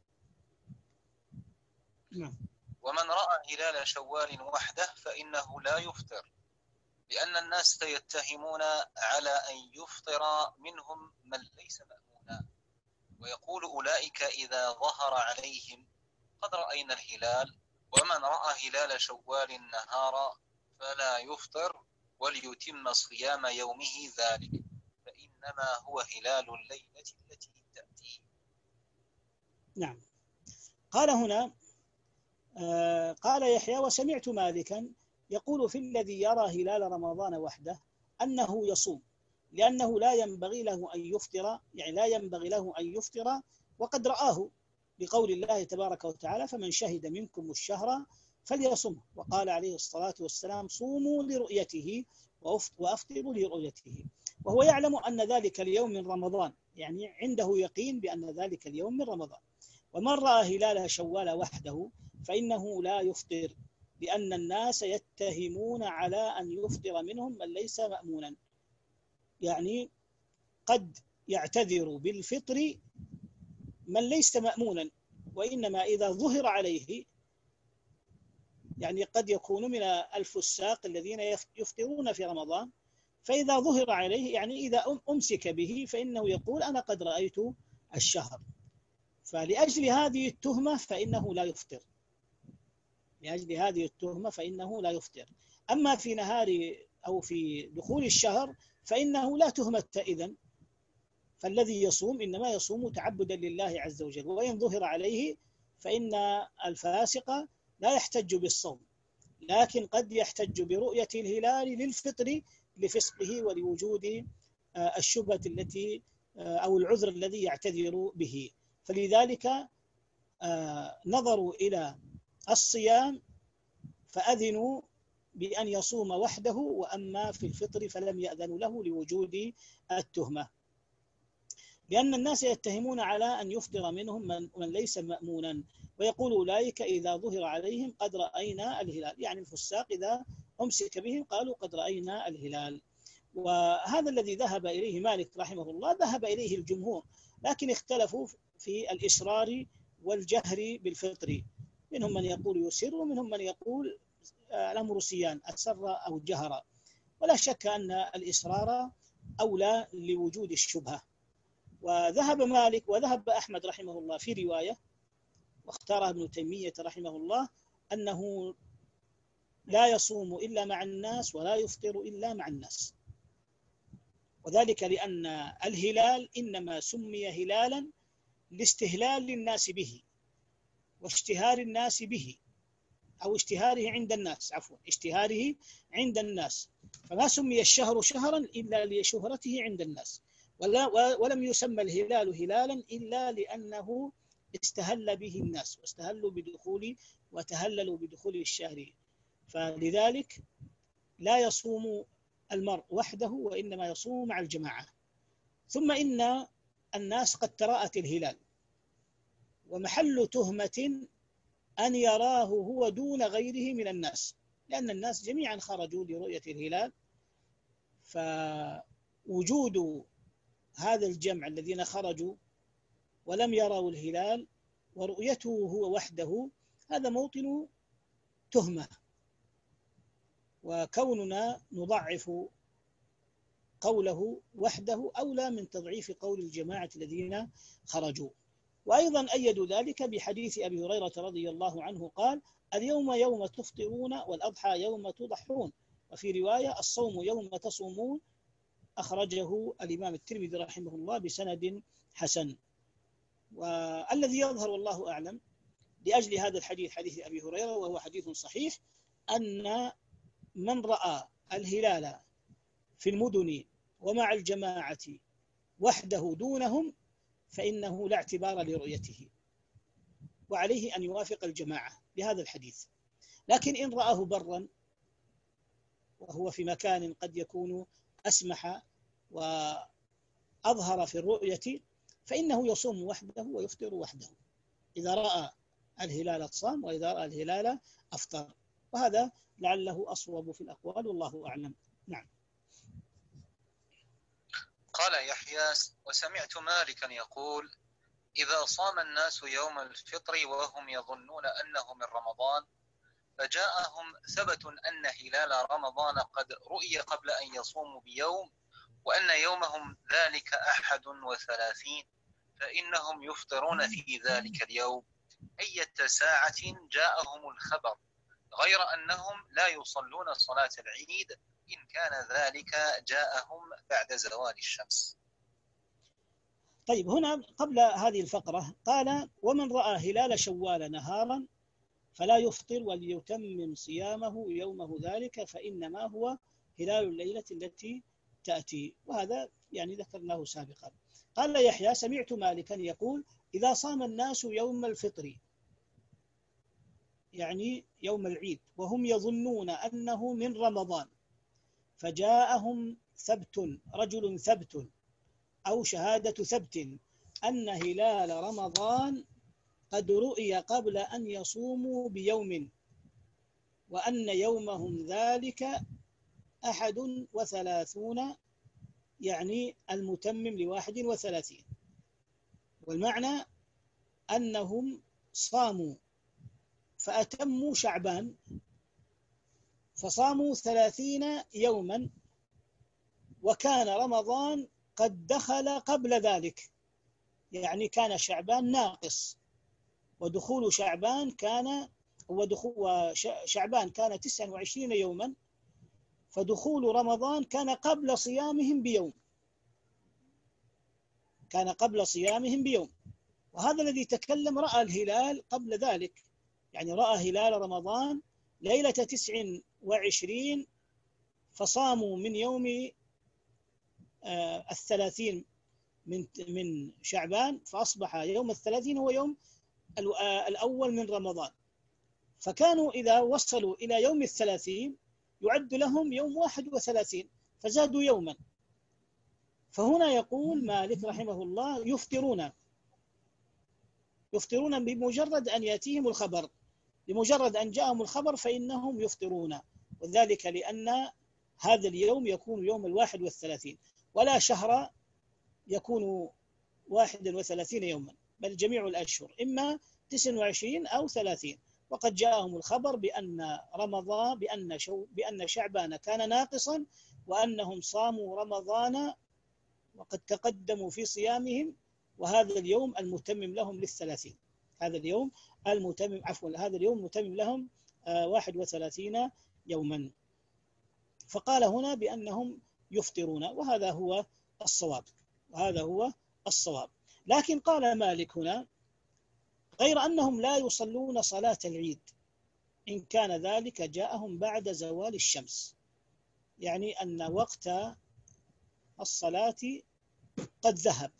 نعم. ومن رأى هلال شوال وحده فإنه لا يفطر، لأن الناس يتهمون على أن يفطر منهم من ليس مأمونا، ويقول أولئك إذا ظهر عليهم قد رأينا الهلال، ومن رأى هلال شوال نهارا فلا يفطر وليتم صيام يومه ذلك، فإنما هو هلال الليلة التي تأتي. نعم. قال هنا آه قال يحيى: وسمعت مالكا يقول في الذي يرى هلال رمضان وحده أنه يصوم، لأنه لا ينبغي له أن يفطر، يعني لا ينبغي له أن يفطر وقد رآه، بقول الله تبارك وتعالى: فمن شهد منكم الشهر فليصمه. وقال عليه الصلاة والسلام: صوموا لرؤيته وأفطروا لرؤيته. وهو يعلم أن ذلك اليوم من رمضان، يعني عنده يقين بأن ذلك اليوم من رمضان. ومن رأى هلال شوال وحده فإنه لا يفطر، لأن الناس يتهمون على أن يفطر منهم من ليس مأمونا، يعني قد يعتذر بالفطر من ليس مأمونا، وإنما إذا ظهر عليه، يعني قد يكون من الفساق الذين يفطرون في رمضان، فإذا ظهر عليه يعني إذا أمسك به فإنه يقول: أنا قد رأيت الشهر، فلأجل هذه التهمة فإنه لا يفطر، لأجل هذه التهمة فإنه لا يفطر. أما في نهار أو في دخول الشهر فإنه لا تهمة إذن، فالذي يصوم إنما يصوم تعبدا لله عز وجل، وإن ظهر عليه فإن الفاسق لا يحتج بالصوم، لكن قد يحتج برؤية الهلال للفطر لفسقه ولوجود الشبهة التي أو العذر الذي يعتذر به. فلذلك نظروا إلى الصيام فأذنوا بأن يصوم وحده، وأما في الفطر فلم يأذنوا له لوجود التهمة، لأن الناس يتهمون على أن يفطر منهم من, من ليس مأمونا، ويقول أولئك إذا ظهر عليهم قد رأينا الهلال، يعني الفساق إذا أمسك بهم قالوا قد رأينا الهلال. وهذا الذي ذهب إليه مالك رحمه الله ذهب إليه الجمهور، لكن اختلفوا في الإصرار والجهر بالفطر، منهم من يقول يسر ومنهم من يقول الأمر سيان أسر أو جهر، ولا شك أن الإصرار أولى لوجود الشبهة. وذهب مالك وذهب أحمد رحمه الله في رواية، واختارها ابن تيمية رحمه الله، أنه لا يصوم إلا مع الناس ولا يفطر إلا مع الناس، وذلك لأن الهلال إنما سمي هلالا لاستهلال الناس به واشتهار الناس به، أو اشتهاره عند الناس، عفوا اشتهاره عند الناس، فما سمي الشهر شهرا إلا لشهرته عند الناس، ولا ولم يسمى الهلال هلالا إلا لأنه استهل به الناس واستهلوا بدخول وتهللوا بدخول الشهر. فلذلك لا يصوم المرء وحده وإنما يصوم مع الجماعة. ثم إن الناس قد تراءت الهلال، ومحل تهمة أن يراه هو دون غيره من الناس، لأن الناس جميعا خرجوا لرؤية الهلال، فوجود هذا الجمع الذين خرجوا ولم يروا الهلال ورؤيته هو وحده هذا موطن تهمة، وكوننا نضعف قوله وحده أولى من تضعيف قول الجماعة الذين خرجوا. وأيضا أيدوا ذلك بحديث أبي هريرة رضي الله عنه قال: اليوم يوم تفطرون والأضحى يوم تضحون، وفي رواية الصوم يوم تصومون، أخرجه الإمام الترمذي رحمه الله بسند حسن. والذي يظهر والله أعلم لأجل هذا الحديث حديث أبي هريرة وهو حديث صحيح، أن من رأى الهلال في المدن ومع الجماعة وحده دونهم فإنه لا اعتبار لرؤيته، وعليه أن يوافق الجماعة بهذا الحديث. لكن إن رآه برا وهو في مكان قد يكون أسمح وأظهر في الرؤية فإنه يصوم وحده ويفطر وحده، إذا رأى الهلال صام وإذا رأى الهلال أفطر، وهذا لعله أصوب في الأقوال والله أعلم. نعم. قال يحيى: وسمعت مالكا يقول: إذا صام الناس يوم الفطر وهم يظنون أنه من رمضان، فجاءهم ثبت أن هلال رمضان قد رؤي قبل أن يصوموا بيوم، وأن يومهم ذلك أحد وثلاثين، فإنهم يفطرون في ذلك اليوم أية ساعة جاءهم الخبر، غير أنهم لا يصلون صلاة العيد إن كان ذلك جاءهم بعد زوال الشمس. طيب، هنا قبل هذه الفقرة قال: ومن رأى هلال شوال نهارا فلا يفطر وليتمم صيامه يومه ذلك فإنما هو هلال الليلة التي تأتي، وهذا يعني ذكرناه سابقا. قال يحيى: سمعت مالكا يقول: إذا صام الناس يوم الفطر، يعني يوم العيد، وهم يظنون أنه من رمضان، فجاءهم ثبت، رجل ثبت أو شهادة ثبت أن هلال رمضان قد رؤي قبل أن يصوموا بيوم، وأن يومهم ذلك أحد وثلاثون، يعني المتمم لواحد وثلاثين، والمعنى أنهم صاموا فأتموا شعبان، فصاموا ثلاثين يوما، وكان رمضان قد دخل قبل ذلك، يعني كان شعبان ناقص، ودخول شعبان كان ودخول شعبان كان تسعة وعشرين يوما، فدخول رمضان كان قبل صيامهم بيوم، كان قبل صيامهم بيوم. وهذا الذي تكلم رأى الهلال قبل ذلك، يعني رأى هلال رمضان ليلة تسع وعشرين فصاموا من يوم الثلاثين من من شعبان، فأصبح يوم الثلاثين هو يوم الأول من رمضان. فكانوا إذا وصلوا إلى يوم الثلاثين يعد لهم يوم واحد وثلاثين، فزادوا يوما. فهنا يقول مالك رحمه الله يفطرون يفطرون بمجرد أن يأتيهم الخبر، بمجرد أن جاءهم الخبر فإنهم يفطرون، وذلك لأن هذا اليوم يكون يوم الواحد والثلاثين، ولا شهر يكون واحد وثلاثين يوما، بل جميع الأشهر إما تسع وعشرين أو ثلاثين. وقد جاءهم الخبر بأن رمضان بأن شو بأن شعبان كان ناقصا، وأنهم صاموا رمضان وقد تقدموا في صيامهم، وهذا اليوم المتمم لهم للثلاثين، هذا اليوم المتمم عفوا هذا اليوم متمم لهم واحد وثلاثين يوما. فقال هنا بأنهم يفطرون، وهذا هو الصواب، وهذا هو الصواب. لكن قال مالك هنا غير أنهم لا يصلون صلاة العيد إن كان ذلك جاءهم بعد زوال الشمس، يعني أن وقت الصلاة قد ذهب،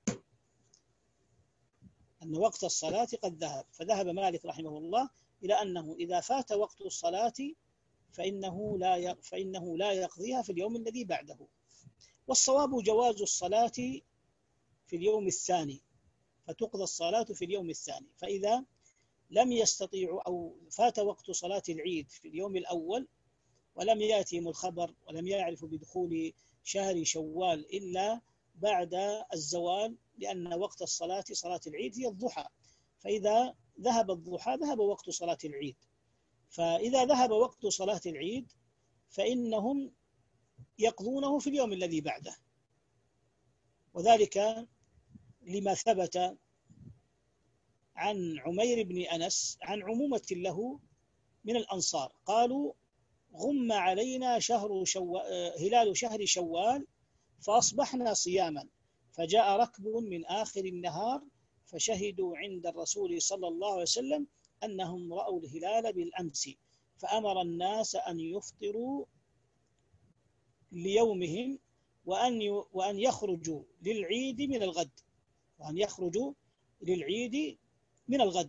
أن وقت الصلاة قد ذهب. فذهب مالك رحمه الله إلى أنه إذا فات وقت الصلاة فإنه لا فإنه لا يقضيها في اليوم الذي بعده. والصواب جواز الصلاة في اليوم الثاني، فتقضى الصلاة في اليوم الثاني. فإذا لم يستطيعوا أو فات وقت صلاة العيد في اليوم الأول ولم يأتهم الخبر ولم يعرفوا بدخول شهر شوال إلا بعد الزوال، لأن وقت الصلاة صلاة العيد هي الضحى، فإذا ذهب الضحى ذهب وقت صلاة العيد. فإذا ذهب وقت صلاة العيد فإنهم يقضونه في اليوم الذي بعده، وذلك لما ثبت عن عمير بن أنس عن عمومة له من الأنصار قالوا غم علينا شهر شوال هلال شهر شوال فأصبحنا صياما، فجاء ركب من آخر النهار فشهدوا عند الرسول صلى الله عليه وسلم أنهم رأوا الهلال بالأمس، فأمر الناس أن يفطروا ليومهم وأن وأن يخرجوا للعيد من الغد وأن يخرجوا للعيد من الغد.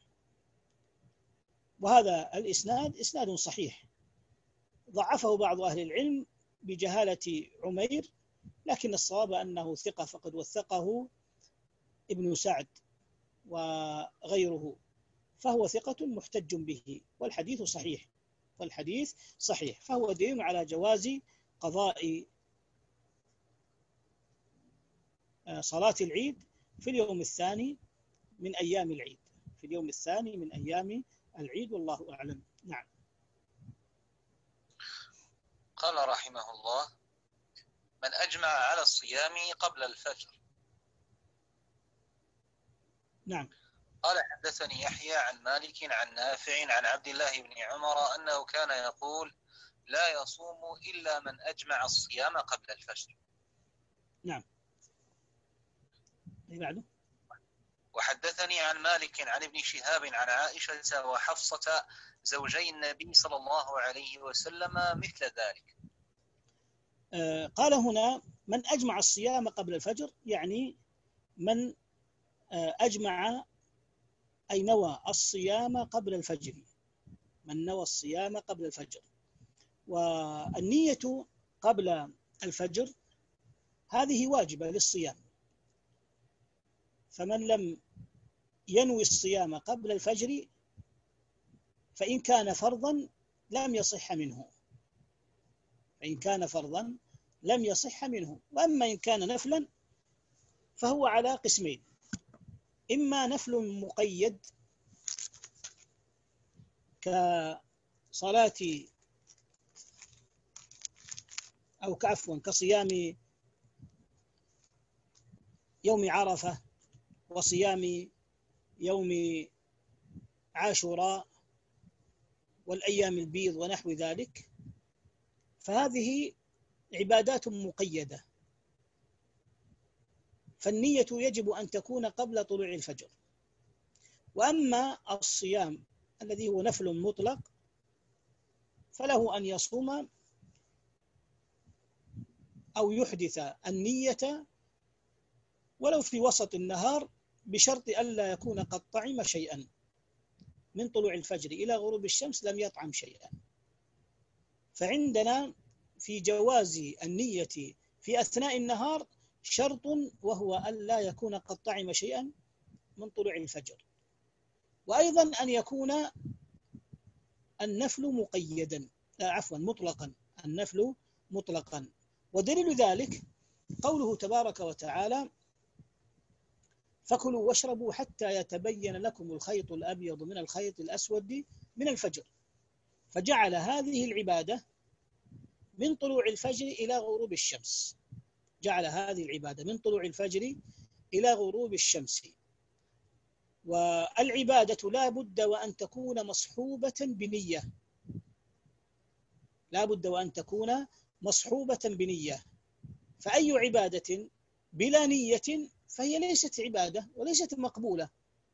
وهذا الإسناد إسناد صحيح، ضعفه بعض أهل العلم بجهالة عمير، لكن الصواب أنه ثقة، فقد وثقه ابن سعد وغيره، فهو ثقة محتج به، والحديث صحيح والحديث صحيح فهو دليل على جواز قضاء صلاة العيد في اليوم الثاني من أيام العيد، في اليوم الثاني من أيام العيد، والله أعلم. نعم. قال رحمه الله: من أجمع على الصيام قبل الفجر. نعم. قال: حدثني يحيى عن مالك عن نافع عن عبد الله بن عمر أنه كان يقول: لا يصوم إلا من أجمع الصيام قبل الفجر. نعم. بعده. وحدثني عن مالك عن ابن شهاب عن عائشة وحفصة زوجي النبي صلى الله عليه وسلم مثل ذلك. آه قال هنا من أجمع الصيام قبل الفجر، يعني من آه أجمع أي نوى الصيام قبل الفجر، من نوى الصيام قبل الفجر. والنية قبل الفجر هذه واجبة للصيام، فمن لم ينوي الصيام قبل الفجر فإن كان فرضا لم يصح منه، فإن كان فرضا لم يصح منه. وأما إن كان نفلا فهو على قسمين: إما نفل مقيد كصلاة أو كعفوا كصيام يوم عرفة وصيام يوم عاشوراء والأيام البيض ونحو ذلك، فهذه عبادات مقيدة، فالنية يجب أن تكون قبل طلوع الفجر. وأما الصيام الذي هو نفل مطلق فله أن يصوم أو يحدث النية ولو في وسط النهار بشرط ألا يكون قد طعم شيئا. من طلوع الفجر إلى غروب الشمس لم يطعم شيئا. فعندنا في جواز النية في أثناء النهار شرط، وهو ألا يكون قد طعم شيئا من طلوع الفجر، وأيضا أن يكون النفل مقيدا، عفوا مطلقا، النفل مطلقا. ودليل ذلك قوله تبارك وتعالى: فكلوا واشربوا حتى يتبين لكم الخيط الأبيض من الخيط الأسود من الفجر. فجعل هذه العبادة من طلوع الفجر إلى غروب الشمس، جعل هذه العبادة من طلوع الفجر إلى غروب الشمس. والعبادة لا بد وأن تكون مصحوبة بنية، لا بد وأن تكون مصحوبة بنية. فأي عبادة بلا نية فهي ليست عبادة وليست مقبولة.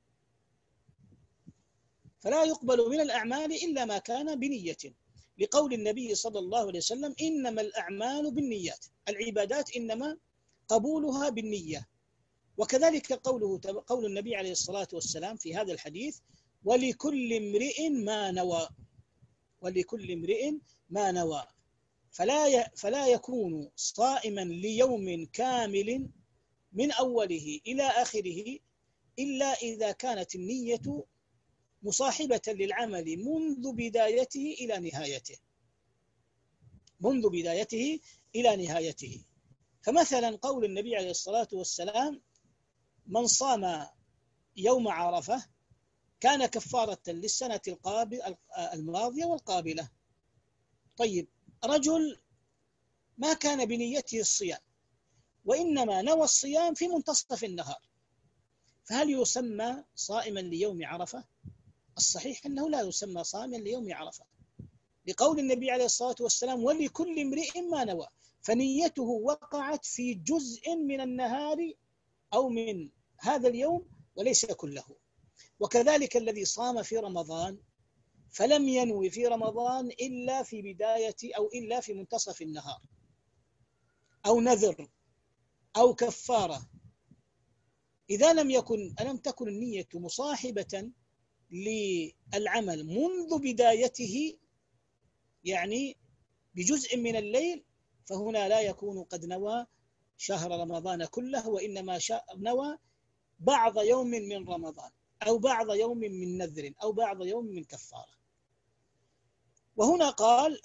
فلا يقبل من الأعمال إلا ما كان بنية، لقول النبي صلى الله عليه وسلم: إنما الأعمال بالنيات، العبادات إنما قبولها بالنية. وكذلك قوله قول النبي عليه الصلاة والسلام في هذا الحديث: ولكل امرئ ما نوى، ولكل امرئ ما نوى. فلا فلا يكون صائما ليوم كامل من أوله إلى آخره إلا إذا كانت النية مصاحبة للعمل منذ بدايته إلى نهايته، منذ بدايته إلى نهايته. فمثلا قول النبي عليه الصلاة والسلام: من صام يوم عرفة كان كفارة للسنة الماضية والقابلة. طيب، رجل ما كان بنيته الصيام وإنما نوى الصيام في منتصف النهار، فهل يسمى صائما ليوم عرفة؟ الصحيح أنه لا يسمى صائما ليوم عرفة، لقول النبي عليه الصلاة والسلام: ولكل امرئ ما نوى. فنيته وقعت في جزء من النهار أو من هذا اليوم وليس كله. وكذلك الذي صام في رمضان فلم ينوي في رمضان إلا في بداية أو إلا في منتصف النهار، أو نذر أو كفارة، إذا لم يكن لم تكن النية مصاحبة للعمل منذ بدايته، يعني بجزء من الليل، فهنا لا يكون قد نوى شهر رمضان كله، وإنما نوى بعض يوم من رمضان أو بعض يوم من نذر أو بعض يوم من كفارة. وهنا قال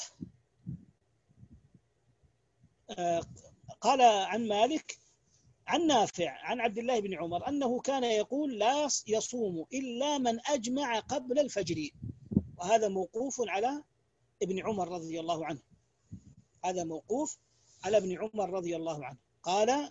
قال عن مالك عن نافع عن عبد الله بن عمر أنه كان يقول: لا يصوم إلا من أجمع قبل الفجر. وهذا موقوف على ابن عمر رضي الله عنه، هذا موقوف على ابن عمر رضي الله عنه. قال: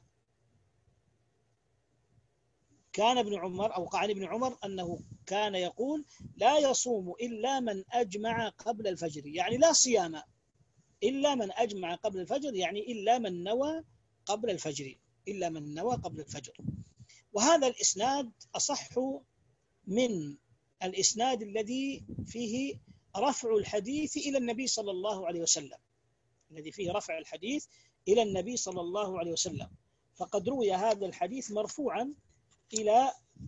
كان ابن عمر أو قال ابن عمر أنه كان يقول: لا يصوم إلا من أجمع قبل الفجر، يعني لا صيام إلا من أجمع قبل الفجر، يعني إلا من نوى قبل الفجر، إلا من نوى قبل الفجر. وهذا الإسناد أصح من الإسناد الذي فيه رفع الحديث إلى النبي صلى الله عليه وسلم، الذي فيه رفع الحديث إلى النبي صلى الله عليه وسلم. فقد روي هذا الحديث مرفوعا إلى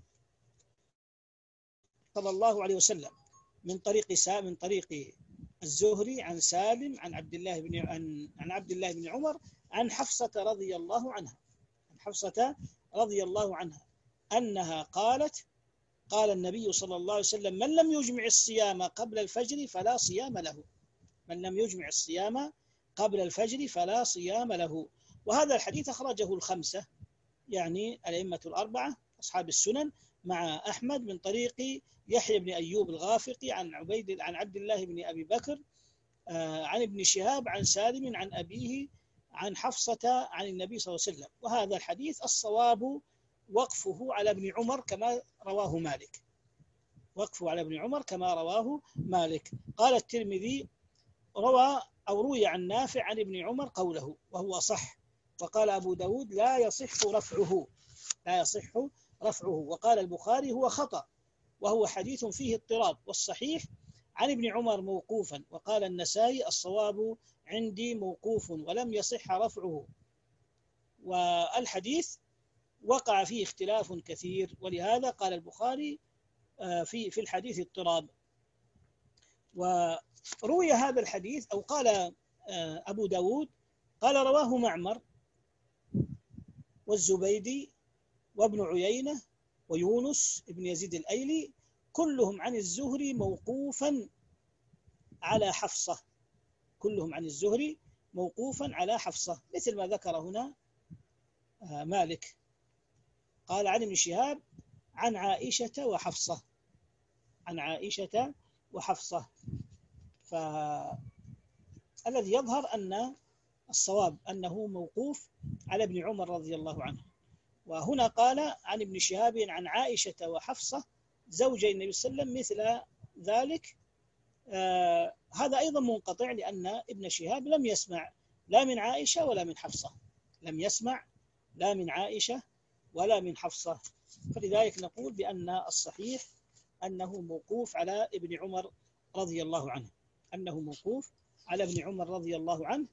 صلى الله عليه وسلم من طريق سالم من طريق الزهري عن سالم عن عبد الله بن عن, عن عبد الله بن عمر عن حفصة رضي الله عنها عن حفصة رضي الله عنها أنها قالت: قال النبي صلى الله عليه وسلم: من لم يجمع الصيام قبل الفجر فلا صيام له، من لم يجمع الصيام قبل الفجر فلا صيام له. وهذا الحديث أخرجه الخمسة، يعني الأئمة الأربعة أصحاب السنن، مع أحمد من طريق يحيى بن أيوب الغافقي عن عبيد عن عبد الله بن أبي بكر عن ابن شهاب عن سالم عن أبيه عن حفصة عن النبي صلى الله عليه وسلم. وهذا الحديث الصواب وقفه على ابن عمر كما رواه مالك، وقفه على ابن عمر كما رواه مالك. قال الترمذي: روى أو روي عن نافع عن ابن عمر قوله وهو صح. وقال أبو داود لا يصح رفعه لا يصح رفعه وقال البخاري هو خطأ وهو حديث فيه اضطراب، والصحيح عن ابن عمر موقوفا. وقال النسائي الصواب عندي موقوف ولم يصح رفعه، والحديث وقع فيه اختلاف كثير، ولهذا قال البخاري في في الحديث اضطراب. وروي هذا الحديث أو قال أبو داود قال رواه معمر والزبيدي وابن عيينة ويونس ابن يزيد الأيلي كلهم عن الزهري موقوفا على حفصة كلهم عن الزهري موقوفا على حفصة، مثل ما ذكر هنا مالك قال عن ابن شهاب عن عائشة وحفصة عن عائشة وحفصة. فالذي يظهر أن الصواب أنه موقوف على ابن عمر رضي الله عنه. وهنا قال عن ابن شهاب عن عائشة وحفصة زوجي النبي صلى الله عليه وسلم مثل ذلك. آه هذا أيضا منقطع، لأن ابن شهاب لم يسمع لا من عائشة ولا من حفصة لم يسمع لا من عائشة ولا من حفصة. فلذلك نقول بأن الصحيح أنه موقوف على ابن عمر رضي الله عنه أنه موقوف على ابن عمر رضي الله عنه.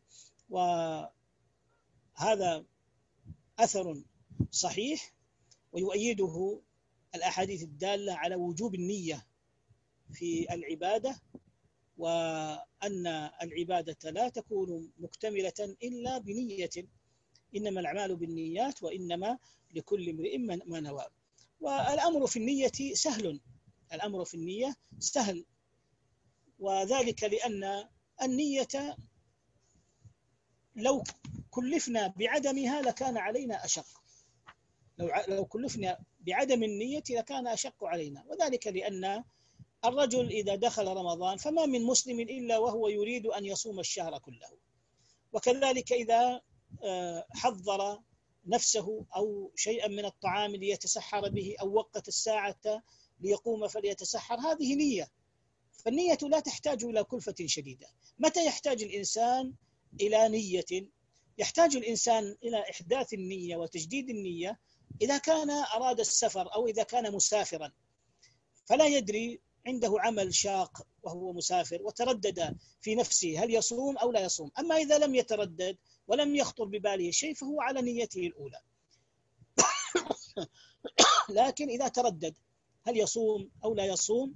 وهذا أثر صحيح ويؤيده الأحاديث الدالة على وجوب النية في العبادة، وأن العبادة لا تكون مكتملة إلا بنية، إنما الأعمال بالنيات وإنما لكل امرئ ما نوى. والأمر في النية سهل الأمر في النية سهل وذلك لأن النية لو كلفنا بعدمها لكان علينا أشق لو لو كلفنا بعدم النية لكان أشق علينا، وذلك لأن الرجل إذا دخل رمضان فما من مسلم إلا وهو يريد أن يصوم الشهر كله، وكذلك إذا حضر نفسه أو شيئا من الطعام ليتسحر به أو وقت الساعة ليقوم فليتسحر، هذه نية. فالنية لا تحتاج إلى كلفة شديدة. متى يحتاج الإنسان إلى نية؟ يحتاج الإنسان إلى إحداث النية وتجديد النية إذا كان أراد السفر أو إذا كان مسافرا فلا يدري، عنده عمل شاق وهو مسافر وتردد في نفسه هل يصوم أو لا يصوم. أما إذا لم يتردد ولم يخطر بباله شيء فهو على نيته الأولى. لكن إذا تردد هل يصوم أو لا يصوم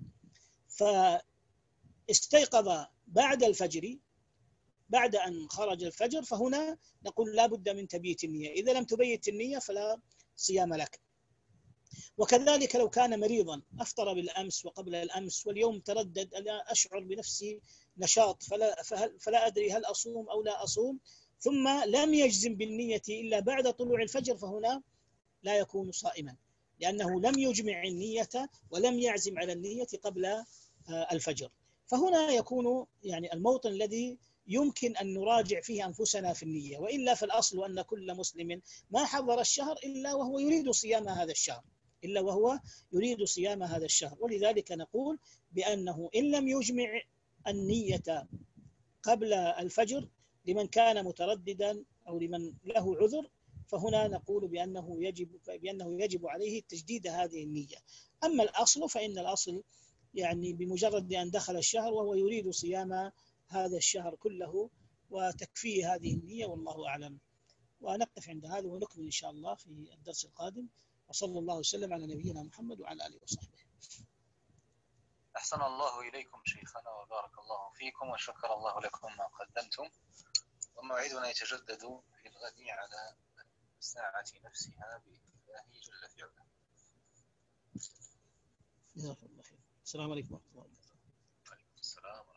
فاستيقظ بعد الفجر بعد أن خرج الفجر، فهنا نقول لا بد من تبييت النية. إذا لم تبيت النية فلا صيام لك. وكذلك لو كان مريضا أفطر بالأمس وقبل الأمس واليوم تردد ألا أشعر بنفسي نشاط فلا, فلا أدري هل أصوم أو لا أصوم، ثم لم يجزم بالنية إلا بعد طلوع الفجر، فهنا لا يكون صائما لأنه لم يجمع النية ولم يعزم على النية قبل الفجر. فهنا يكون يعني الموطن الذي يمكن أن نراجع فيه أنفسنا في النية، وإلا فالأصل أن كل مسلم ما حضر الشهر إلا وهو يريد صيام هذا الشهر إلا وهو يريد صيام هذا الشهر. ولذلك نقول بأنه إن لم يجمع النية قبل الفجر لمن كان مترددا أو لمن له عذر، فهنا نقول بأنه يجب بأنه يجب عليه تجديد هذه النية. أما الأصل فإن الأصل يعني بمجرد أن دخل الشهر وهو يريد صيام هذا الشهر كله وتكفيه هذه النية، والله أعلم. ونقف عند هذا ونكمل إن شاء الله في الدرس القادم، وصلى الله وسلم على نبينا محمد وعلى آله وصحبه. أحسن الله إليكم شيخنا وبارك الله فيكم وشكر الله لكم ما قدمتم، وموعدنا يتجدد في الغد على الساعة نفسها بإذن الله جل في علاه. جزاكم الله خير. السلام عليكم ورحمة الله وبركاته. وعليكم السلام.